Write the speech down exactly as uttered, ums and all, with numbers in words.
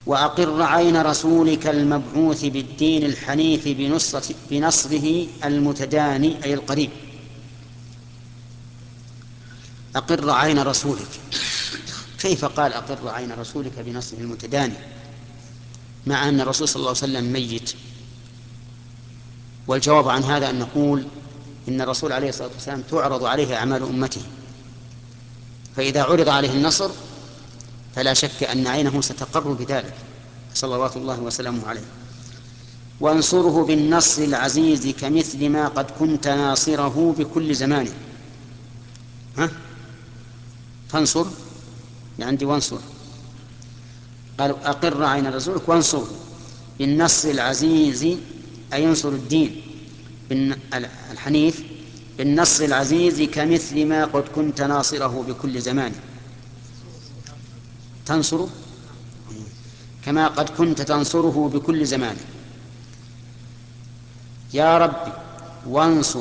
وأقر عين رسولك المبعوث بالدين الحنيف بنصرة بنصره المتداني أي القريب. أقر عين رسولك، كيف قال أقر عين رسولك بنصره المتداني مع أن الرسول صلى الله عليه وسلم ميت؟ والجواب عن هذا أن نقول إن الرسول عليه الصلاة والسلام تعرض عليه أعمال أمته، فإذا عرض عليه النصر فلا شك أن عينه ستقر بذلك صلوات الله وسلامه عليه. وانصره بالنصر العزيز كمثل ما قد كنت ناصره بكل زمان. ها؟ فانصر عندي وانصر، قالوا أقر عين رسولك وانصره بالنصر العزيز أي ينصر الدين الحنيف بالنصر العزيز كمثل ما قد كنت ناصره بكل زمان. تنصره كما قد كنت تنصره بكل زمان. يا رب وانصر